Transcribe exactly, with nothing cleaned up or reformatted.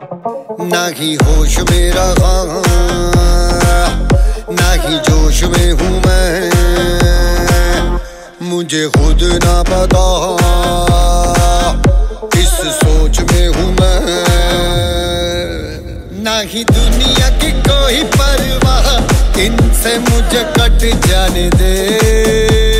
ना ही होश मेरा हाँ, ना ही जोश में हूँ मैं, मुझे खुद ना पता किस सोच में हूँ मैं। ना ही दुनिया की कोई परवाह, इनसे मुझे कट जाने दे।